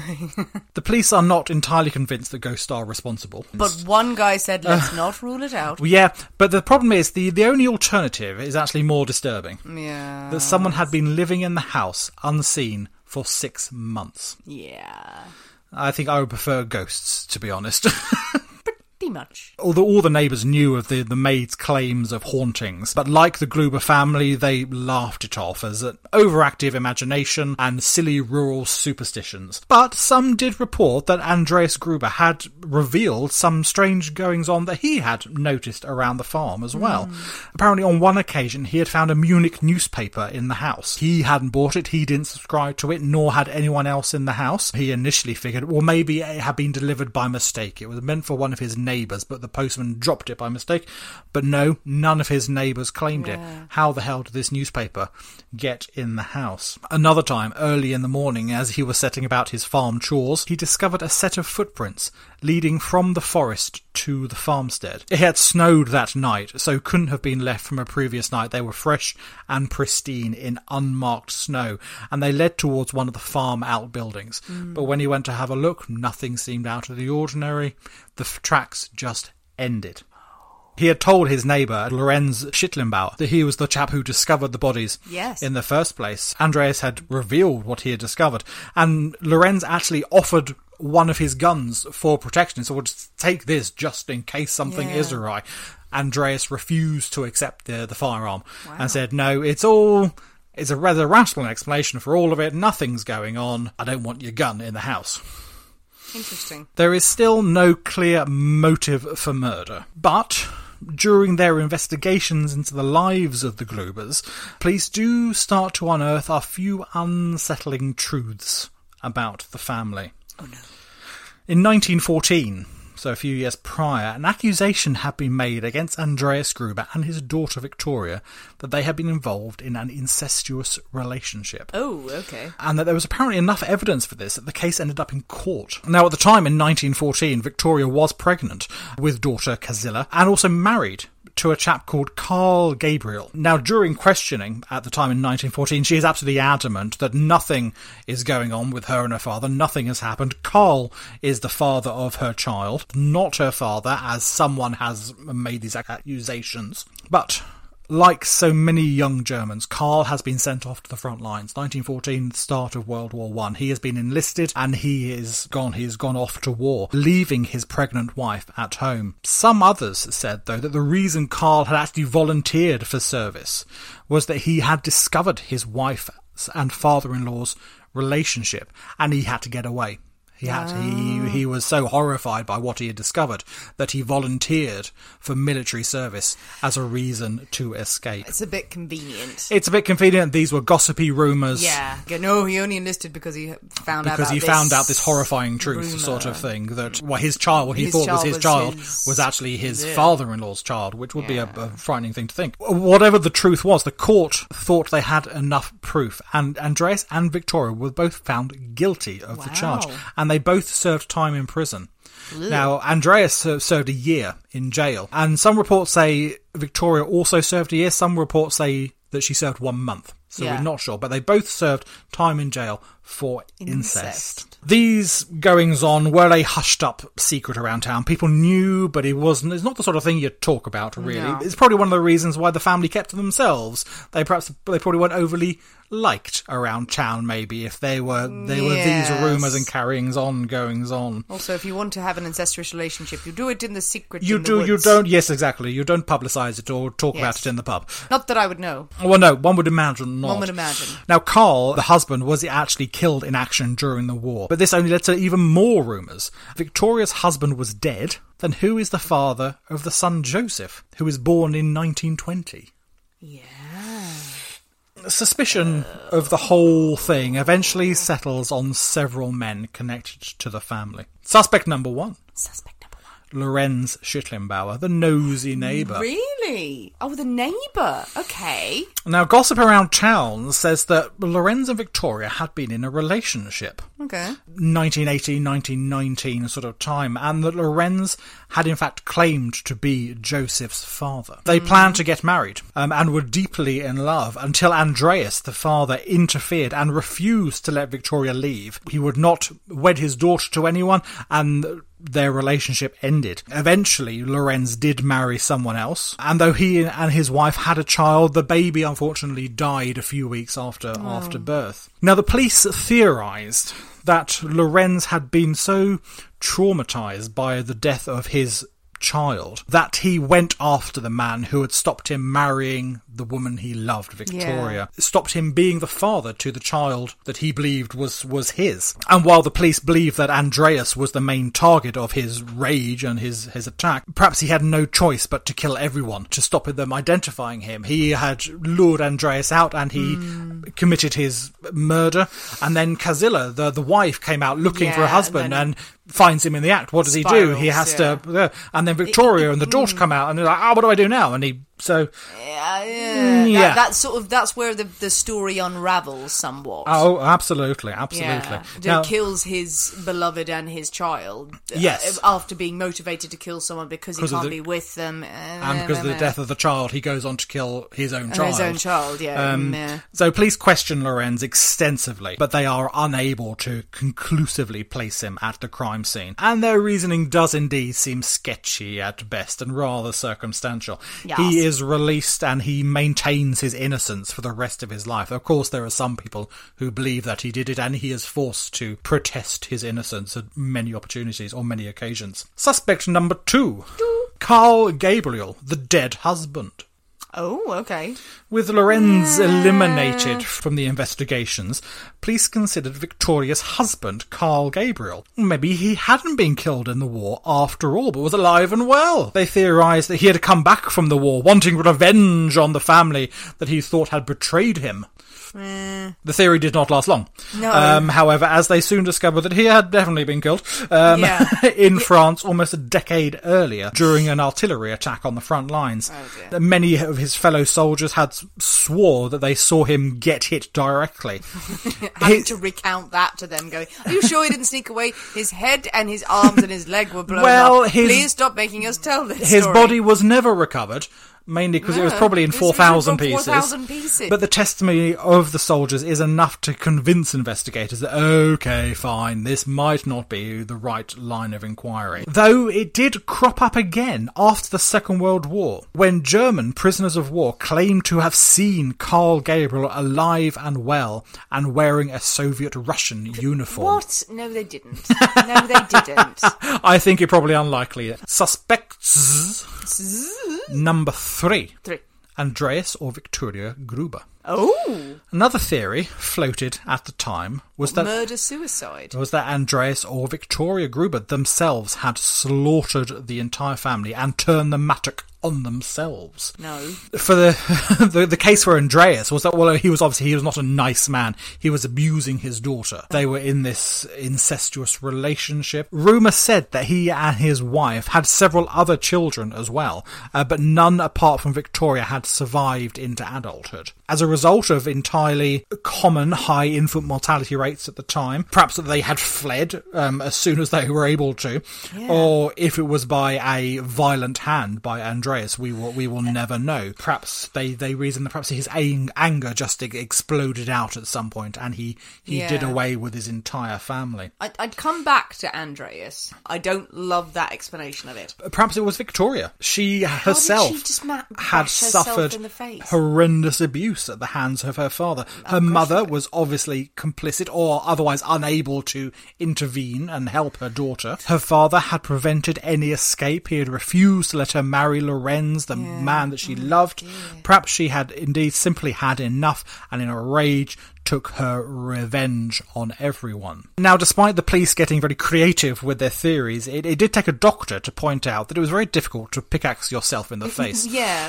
The police are not entirely convinced that ghosts are responsible. But one guy said, let's not rule it out. Yeah, but the problem is, the only alternative is actually more disturbing. Yeah. That someone had been living in the house unseen for 6 months. Yeah. I think I would prefer ghosts, to be honest. Pretty much. Although all the neighbours knew of the maid's claims of hauntings, but like the Gruber family, they laughed it off as an overactive imagination and silly rural superstitions. But some did report that Andreas Gruber had revealed some strange goings-on that he had noticed around the farm as well. Apparently on one occasion he had found a Munich newspaper in the house. He hadn't bought it, he didn't subscribe to it, nor had anyone else in the house. He initially figured, well, maybe it had been delivered by mistake. It was meant for one of his neighbours, but the postman dropped it by mistake. But no, none of his neighbours claimed it. How the hell did this newspaper get in the house? Another time, early in the morning, as he was setting about his farm chores, he discovered a set of footprints leading from the forest to the farmstead. It had snowed that night, so couldn't have been left from a previous night. They were fresh and pristine in unmarked snow, and they led towards one of the farm outbuildings. But when he went to have a look, nothing seemed out of the ordinary. The tracks just ended. He had told his neighbour, Lorenz Schittlembauer, that he was the chap who discovered the bodies in the first place. Andreas had revealed what he had discovered, and Lorenz actually offered one of his guns for protection. So we'll just take this just in case something is awry. Andreas refused to accept the firearm and said, no, it's a rather rational explanation for all of it. Nothing's going on. I don't want your gun in the house. Interesting. There is still no clear motive for murder, but during their investigations into the lives of the Glubers, police do start to unearth a few unsettling truths about the family. Oh no. In 1914, so a few years prior, an accusation had been made against Andreas Gruber and his daughter Victoria that they had been involved in an incestuous relationship. Oh, okay. And that there was apparently enough evidence for this that the case ended up in court. Now, at the time, in 1914, Victoria was pregnant with daughter Kazilla and also married to a chap called Carl Gabriel. Now, during questioning at the time in 1914, she is absolutely adamant that nothing is going on with her and her father. Nothing has happened. Carl is the father of her child, not her father, as someone has made these accusations. But like so many young Germans, Carl has been sent off to the front lines. 1914, the start of World War I. He has been enlisted and he is gone. He's gone off to war, leaving his pregnant wife at home. Some others said, though, that the reason Carl had actually volunteered for service was that he had discovered his wife's and father-in-law's relationship and he had to get away. He was so horrified by what he had discovered that he volunteered for military service as a reason to escape. It's a bit convenient. It's a bit convenient. These were gossipy rumours. Yeah. No, he only enlisted because he found out this horrifying truth, sort of thing, that his child, what he thought was his child, was actually his father-in-law's child, which would be a frightening thing to think. Whatever the truth was, the court thought they had enough proof, and Andreas and Victoria were both found guilty of the charge, and they both served time in prison. Ew. Now, Andreas served a year in jail, and some reports say Victoria also served a year. Some reports say that she served 1 month. So we're not sure, but they both served time in jail for incest. These goings-on were a hushed-up secret around town. People knew, but it's not the sort of thing you'd talk about, really. No. It's probably one of the reasons why the family kept to themselves. They probably weren't overly liked around town, maybe, if they were these rumours and carryings-on, goings-on. Also, if you want to have an incestuous relationship, you do it in the secret. You don't, yes, exactly. You don't publicise it or talk about it in the pub. Not that I would know. Well, no, one would imagine not. One would imagine. Now, Carl, the husband, was actually killed in action during the war, but this only led to even more rumours. Victoria's husband was dead. Then who is the father of the son Joseph, who was born in 1920? Yeah. Suspicion of the whole thing eventually settles on several men connected to the family. Suspect number one. Lorenz Schittlembauer, the nosy neighbour. Really? Oh, the neighbour. Okay. Now, gossip around town says that Lorenz and Victoria had been in a relationship. Okay. 1918, 1919 sort of time, and that Lorenz had in fact claimed to be Joseph's father. They planned to get married and were deeply in love until Andreas, the father, interfered and refused to let Victoria leave. He would not wed his daughter to anyone, and their relationship ended. Eventually, Lorenz did marry someone else, and though he and his wife had a child, the baby unfortunately died a few weeks after birth. Now, the police theorised that Lorenz had been so traumatised by the death of his child that he went after the man who had stopped him marrying the woman he loved, Victoria. Stopped him being the father to the child that he believed was his. And while the police believed that Andreas was the main target of his rage and his attack, perhaps he had no choice but to kill everyone to stop them identifying him. He had lured Andreas out and he committed his murder, and then Kazilla, the wife, came out looking for her husband and finds him in the act. What does he do? He has to... and then Victoria and the daughter come out and they're like, what do I do now? And he So, That's where the story unravels somewhat. Oh, absolutely. Kills his beloved and his child. Yes. After being motivated to kill someone because he can't be with them. And because of the death of the child, he goes on to kill his own child. So police question Lorenz extensively, but they are unable to conclusively place him at the crime scene. And their reasoning does indeed seem sketchy at best and rather circumstantial. Yes. He is released and he maintains his innocence for the rest of his life. Of course, there are some people who believe that he did it, and he is forced to protest his innocence at many opportunities or many occasions. Suspect number 2. Carl Gabriel, the dead husband. Oh, okay. With Lorenz eliminated from the investigations, police considered Victoria's husband, Carl Gabriel. Maybe he hadn't been killed in the war after all, but was alive and well. They theorised that he had come back from the war, wanting revenge on the family that he thought had betrayed him. The theory did not last long. No. However, as they soon discovered that he had definitely been killed in France almost a decade earlier during an artillery attack on the front lines. Oh, many of his fellow soldiers had swore that they saw him get hit directly. Having to recount that to them, going, "Are you sure he didn't sneak away? His head and his arms and his leg were blown up. Please stop making us tell this His story." body was never recovered. Mainly because it was probably in 4,000 pieces. 4,000 pieces. But the testimony of the soldiers is enough to convince investigators that, okay, fine, this might not be the right line of inquiry. Though it did crop up again after the Second World War, when German prisoners of war claimed to have seen Carl Gabriel alive and well and wearing a Soviet-Russian uniform. What? No, they didn't. No, they didn't. I think it probably unlikely. Suspects number 3. Andreas or Victoria Gruber. Oh! Another theory floated at the time was that murder-suicide. Was that Andreas or Victoria Gruber themselves had slaughtered the entire family and turned the mattock on themselves. No. For the case for Andreas was that, well, he was not a nice man. He was abusing his daughter. They were in this incestuous relationship. Rumour said that he and his wife had several other children as well, but none apart from Victoria had survived into adulthood. As a result of entirely common high infant mortality rates at the time, perhaps that they had fled as soon as they were able to, or if it was by a violent hand by Andreas, we will never know. Perhaps they reasoned that perhaps his anger just exploded out at some point, and he did away with his entire family. I'd come back to Andreas. I don't love that explanation of it. Perhaps it was Victoria. She herself had suffered horrendous abuse at the hands of her father. Her mother was obviously complicit or otherwise unable to intervene and help her daughter. Her father had prevented any escape. He had refused to let her marry Lorenz, the man that she loved. Perhaps she had indeed simply had enough and in a rage took her revenge on everyone. Now, despite the police getting very creative with their theories, it did take a doctor to point out that it was very difficult to pickaxe yourself in the face.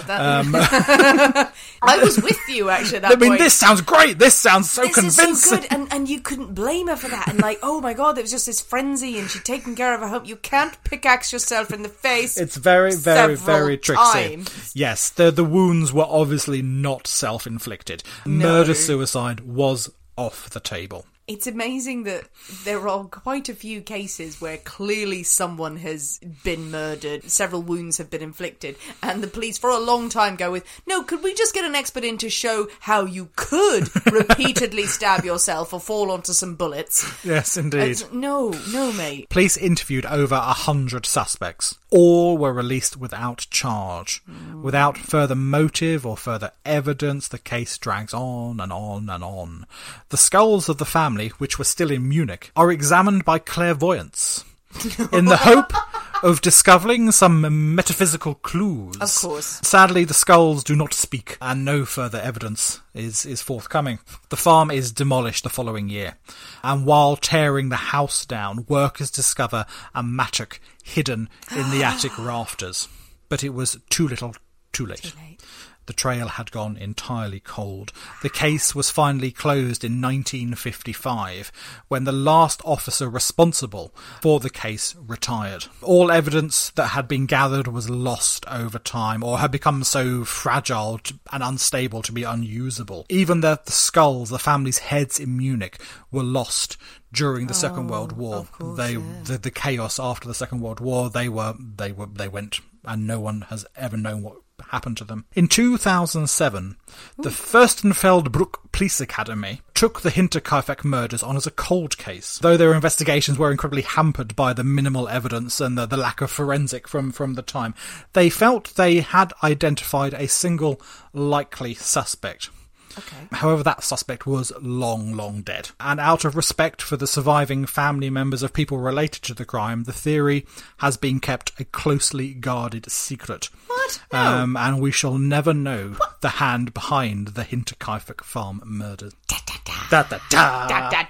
I was with you, actually, at that point. This sounds great! This sounds so convincing! Is so good, and you couldn't blame her for that. And oh my god, it was just this frenzy, and she'd taken care of her home. You can't pickaxe yourself in the face. It's very, very, very tricksy. Times. Yes, the wounds were obviously not self-inflicted. No. Murder-suicide was off the table. It's amazing that there are quite a few cases where clearly someone has been murdered, several wounds have been inflicted, and the police for a long time go with, no, could we just get an expert in to show how you could repeatedly stab yourself or fall onto some bullets? Yes, indeed. No, mate. Police interviewed over 100 suspects. All were released without charge. Without further motive or further evidence, the case drags on and on and on. The skulls of the family, which were still in Munich, are examined by clairvoyants in the hope of discovering some metaphysical clues. Of course. Sadly, the skulls do not speak, and no further evidence is forthcoming. The farm is demolished the following year, and while tearing the house down, workers discover a mattock hidden in the attic rafters. But it was too little, too late. the trail had gone entirely cold. The case was finally closed in 1955, when the last officer responsible for the case retired. All evidence that had been gathered was lost over time, or had become so fragile and unstable to be unusable. Even the skulls, the family's heads in Munich, were lost during the Second World War. Of course, the chaos after the Second World War, they went, and no one has ever known what happened to them. In 2007, the Fürstenfeldbruck Police Academy took the Hinterkaifeck murders on as a cold case, though their investigations were incredibly hampered by the minimal evidence and the lack of forensic from the time. They felt they had identified a single likely suspect. Okay. However, that suspect was long dead. And out of respect for the surviving family members of people related to the crime, the theory has been kept a closely guarded secret. What? No. And we shall never know the hand behind the Hinterkaifeck farm murders. Da, da, da. Da, da, da. Da, da,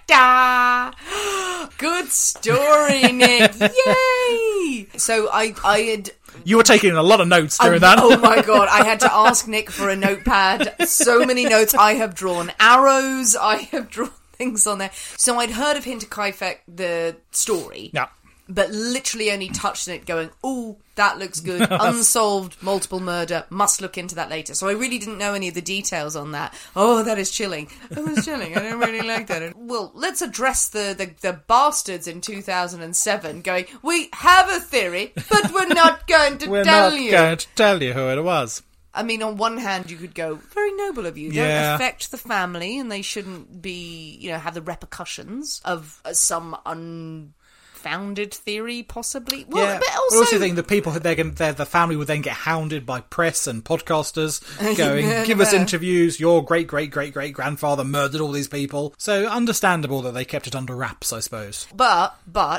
da. Good story, Nick. Yay! So I had... You were taking a lot of notes during that. Oh my god, I had to ask Nick for a notepad. So many notes. I have drawn arrows. I have drawn things on there. So I'd heard of Hinterkaifeck, the story. Yeah. But literally only touched on it going, ooh, that looks good. Unsolved multiple murder. Must look into that later. So I really didn't know any of the details on that. Oh, that is chilling. That was chilling. I don't really like that. Well, let's address the bastards in 2007 going, we have a theory, but we're not going to tell you. We're not going to tell you who it was. I mean, on one hand, you could go, very noble of you. Yeah. Don't affect the family, and they shouldn't be, have the repercussions of some unfounded theory, possibly. Well, Yeah. but I also think the people the family would then get hounded by press and podcasters going, give us interviews. Your great grandfather murdered all these people. So understandable that they kept it under wraps, I suppose. But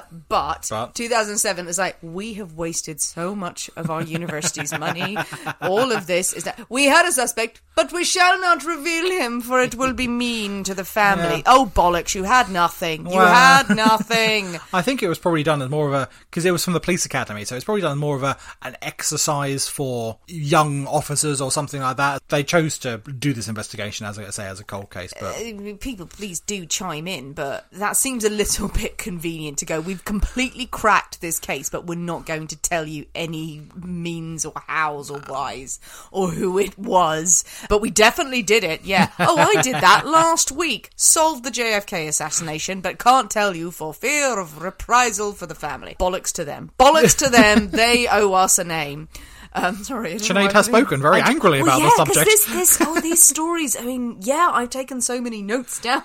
2007 is like, we have wasted so much of our university's money. All of this is that we had a suspect, but we shall not reveal him, for it will be mean to the family. Yeah. Oh, bollocks, you had nothing. You Well, had nothing. I think it was probably done as more of a, because it was from the police academy, so it's probably done more of an exercise for young officers or something like that. They chose to do this investigation, as I say, as a cold case. But People, please do chime in, but that seems a little bit convenient to go, we've completely cracked this case, but we're not going to tell you any means or hows or whys or who it was. But we definitely did it, yeah. Oh, I did that last week. Solved the JFK assassination, but can't tell you for fear of reprisal for the family. Bollocks to them. Bollocks to them. They owe us a name. Sorry. Sinead has spoken very angrily about the subject. These stories. I mean, yeah, I've taken so many notes down.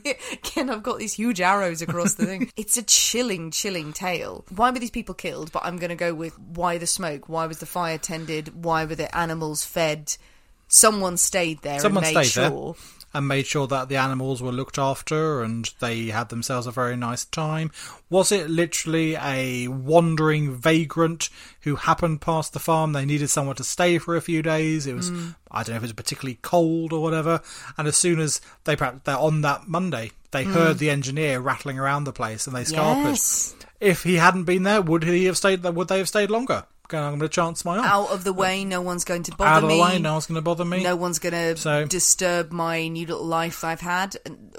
I've got these huge arrows across the thing. It's a chilling tale. Why were these people killed? But I'm going to go with why the smoke? Why was the fire tended? Why were the animals fed? Someone stayed there and made sure. And made sure that the animals were looked after and they had themselves a very nice time. Was it literally a wandering vagrant who happened past the farm? They needed somewhere to stay for a few days. It was, I don't know if it was particularly cold or whatever. And as soon as they're on that Monday, they heard the engineer rattling around the place and they scarpered. Yes. If he hadn't been there, would they have stayed longer? I'm going to chance my arm. Out of the way, no one's going to bother me. Out of the way, no one's going to bother me. No one's going to disturb my new little life I've had,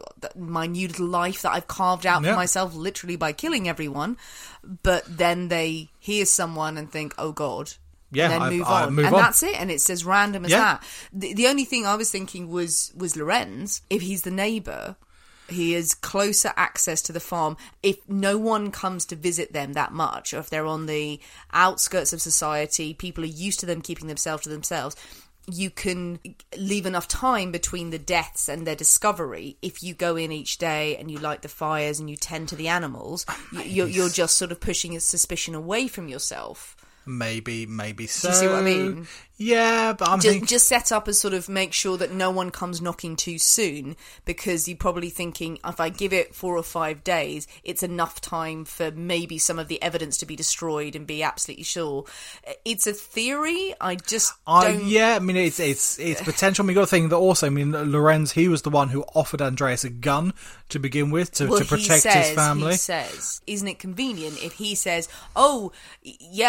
my new little life that I've carved out for myself literally by killing everyone. But then they hear someone and think, oh God. Yeah, and then move on. That's it. And it's as random as that. The only thing I was thinking was Lorenz, if he's the neighbour, he has closer access to the farm. If no one comes to visit them that much, or if they're on the outskirts of society, people are used to them keeping themselves to themselves, you can leave enough time between the deaths and their discovery. If you go in each day and you light the fires and you tend to the animals, you're just sort of pushing a suspicion away from yourself. Maybe so. Do you see what I mean? Yeah, but I'm just set up as sort of make sure that no one comes knocking too soon, because you're probably thinking, if I give it 4 or 5 days, it's enough time for maybe some of the evidence to be destroyed and be absolutely sure. It's a theory. I just don't... Yeah, I mean, it's potential. I mean, you got to think that also, I mean, Lorenz, he was the one who offered Andreas a gun to begin with to protect his family. He says, isn't it convenient if he says, oh, yeah, Andreas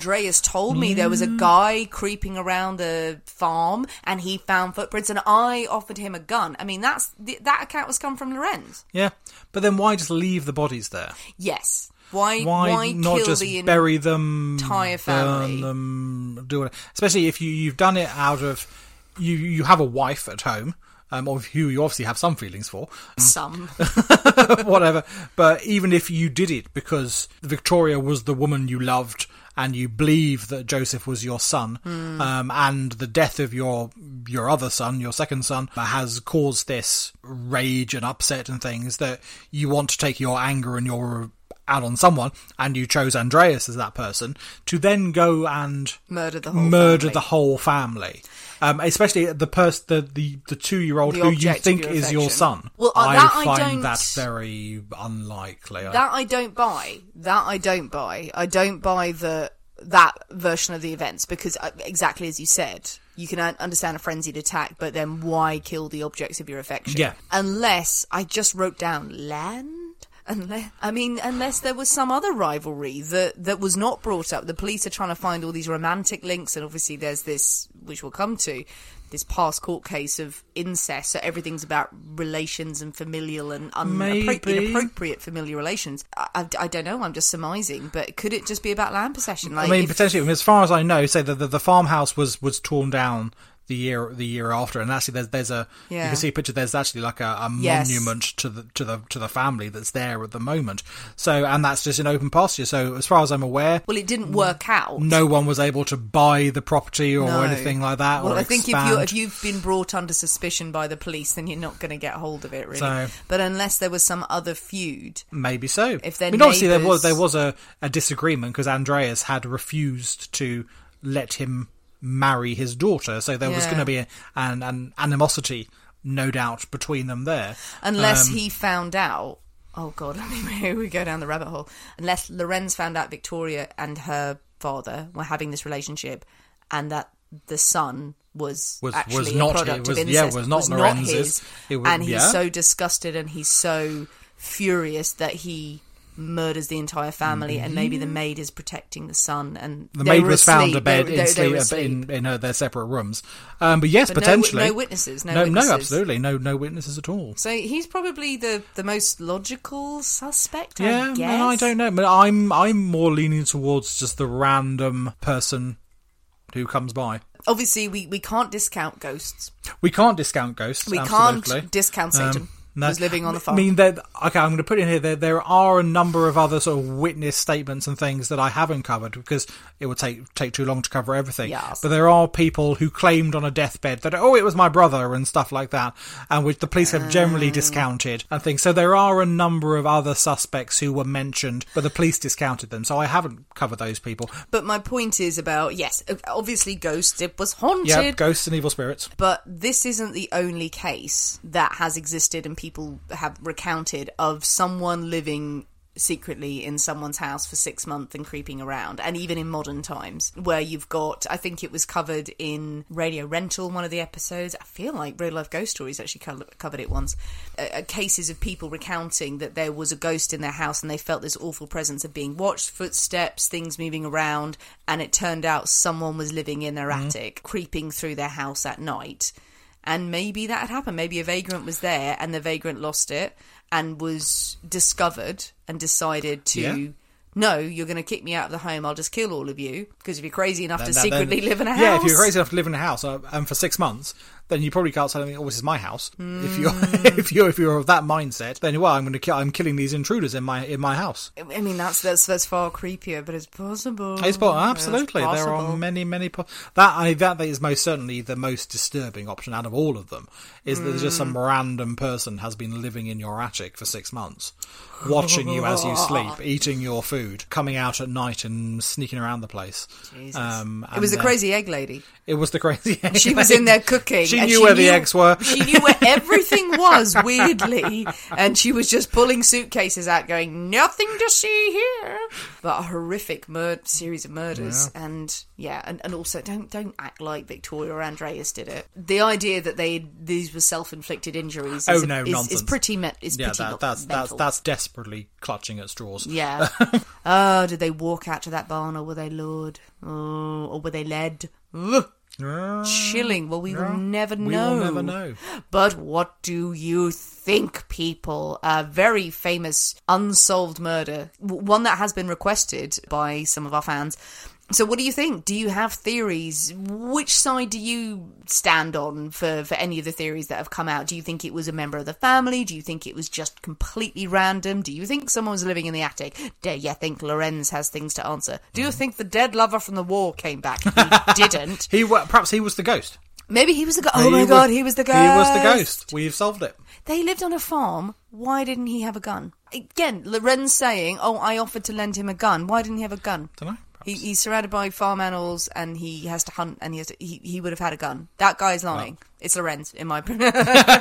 Andreas told me there was a guy creeping around the farm and he found footprints and I offered him a gun. I mean, that account was come from Lorenz. Yeah, but then why just leave the bodies there? Yes. Why not kill just the bury them, entire family? burn them, do it. Especially if you've done it out of you have a wife at home. Or who you obviously have some feelings for. Some. Whatever. But even if you did it because Victoria was the woman you loved and you believe that Joseph was your son, and the death of your other son, your second son, has caused this rage and upset and things that you want to take your anger and your out on someone, and you chose Andreas as that person, to then go and murder the whole family. Especially the 2-year-old who you think is your son. Well, I find that very unlikely. That I don't buy. I don't buy that version of the events because exactly as you said, you can understand a frenzied attack, but then why kill the objects of your affection? Yeah. Unless I just wrote down land. Unless there was some other rivalry that was not brought up. The police are trying to find all these romantic links, and obviously there's this, which we'll come to, this past court case of incest, so everything's about relations and familial and inappropriate familial relations. I don't know, I'm just surmising, but could it just be about land possession? Potentially, as far as I know, say that the farmhouse was torn down the year after, and actually there's you can see a picture. There's actually like a monument to the family that's there at the moment. So, and that's just in open pasture. So, as far as I'm aware, well, it didn't work out. No one was able to buy the property or anything like that. Well, or I think expand. if you've been brought under suspicion by the police, then you're not going to get hold of it, really. So, but unless there was some other feud, maybe so. If then obviously there was a disagreement because Andreas had refused to let him marry his daughter, so there was going to be an animosity, no doubt, between them there. Unless he found out, oh God, here we go down the rabbit hole. Unless Lorenz found out Victoria and her father were having this relationship, and that the son was actually not a product of incest, was not Lorenz's. And he's so disgusted and he's so furious that he murders the entire family, and maybe the maid is protecting the son, and the maid was found a bed in their separate rooms. But yes, potentially no witnesses. No, absolutely no witnesses at all. So he's probably the most logical suspect. Yeah, I guess. I don't know, but I'm more leaning towards just the random person who comes by. Obviously, we can't discount ghosts. We can't discount ghosts. We absolutely. can't discount Satan. No. Who's living on the farm. I mean, okay, I'm going to put in here, there are a number of other sort of witness statements and things that I haven't covered because it would take too long to cover everything. Yes. But there are people who claimed on a deathbed that, it was my brother and stuff like that, and which the police have generally discounted and things. So there are a number of other suspects who were mentioned, but the police discounted them. So I haven't covered those people. But my point is about, yes, obviously ghosts, it was haunted. Yeah, ghosts and evil spirits. But this isn't the only case that has existed and people have recounted of someone living secretly in someone's house for 6 months and creeping around, and even in modern times where you've got, I think it was covered in Radio Rental, one of the episodes, I feel like Real Life Ghost Stories actually covered it once, cases of people recounting that there was a ghost in their house and they felt this awful presence of being watched, footsteps, things moving around, and it turned out someone was living in their attic, creeping through their house at night. And maybe that had happened. Maybe a vagrant was there and the vagrant lost it and was discovered and decided to, no, you're going to kick me out of the home, I'll just kill all of you. Because if you're crazy enough to secretly live in a house... Yeah, if you're crazy enough to live in a house and for 6 months, then you probably can't say, this is my house. If you're of that mindset, then, I'm killing these intruders in my house. I mean, that's far creepier, but it's possible. Absolutely. It's there are many that is most certainly the most disturbing option out of all of them, is that just some random person has been living in your attic for 6 months, watching you as you sleep, eating your food, coming out at night and sneaking around the place. Jesus. It was the crazy egg lady. It was the crazy egg She was in there cooking. She knew where the eggs were. She knew where everything was, weirdly. And she was just pulling suitcases out going, nothing to see here. But a horrific series of murders. Yeah. And also, don't act like Victoria or Andreas did it. The idea that these were self-inflicted injuries is pretty mental. That's desperately clutching at straws. Yeah. Did they walk out to that barn, or were they lured? Or were they led? Chilling. Well, we will never know. We will never know. But what do you think, people? A very famous unsolved murder. One that has been requested by some of our fans. So what do you think? Do you have theories? Which side do you stand on for any of the theories that have come out? Do you think it was a member of the family? Do you think it was just completely random? Do you think someone was living in the attic? Do you think Lorenz has things to answer? Do you think the dead lover from the war came back? He didn't. Perhaps he was the ghost. Maybe he was the ghost. Oh my God, he was the ghost. He was the ghost. We've solved it. They lived on a farm. Why didn't he have a gun? Again, Lorenz saying, I offered to lend him a gun. Why didn't he have a gun? Don't know. He's surrounded by farm animals, and he has to hunt, and he would have had a gun. That guy's lying. Oh. It's Lorenz, in my opinion.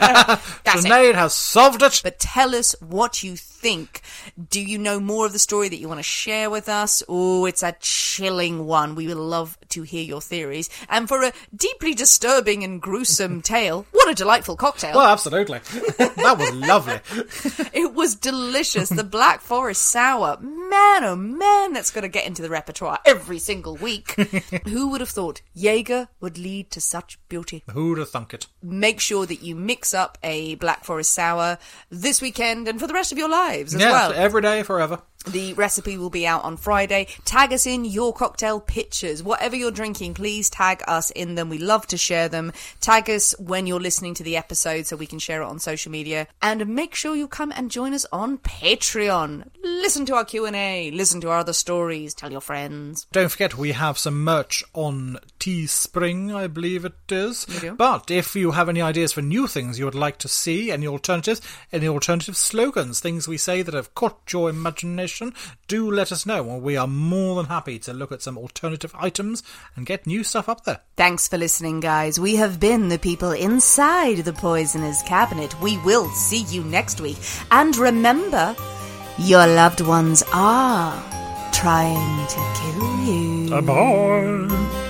Sinead has solved it. But tell us what you think. Do you know more of the story that you want to share with us? Oh, it's a chilling one. We would love to hear your theories. And for a deeply disturbing and gruesome tale, what a delightful cocktail. Well, absolutely. That was lovely. It was delicious. The Black Forest Sour. Man, oh man, that's going to get into the repertoire every single week. Who would have thought Jaeger would lead to such beauty? Who would have thunk it? Make sure that you mix up a Black Forest Sour this weekend and for the rest of your lives as well. Every day, forever. The recipe will be out on Friday. Tag us in your cocktail pictures. Whatever you're drinking, please tag us in them. We love to share them. Tag us when you're listening to the episode so we can share it on social media. And make sure you come and join us on Patreon. Listen to our Q&A. Listen to our other stories. Tell your friends. Don't forget, we have some merch on Teespring, I believe it is. We do. But if you have any ideas for new things you would like to see, any alternative slogans, things we say that have caught your imagination, do let us know. We are more than happy to look at some alternative items and get new stuff up there. Thanks for listening, guys. We have been the people inside the Poisoner's Cabinet. We will see you next week. And remember, your loved ones are trying to kill you. Bye-bye.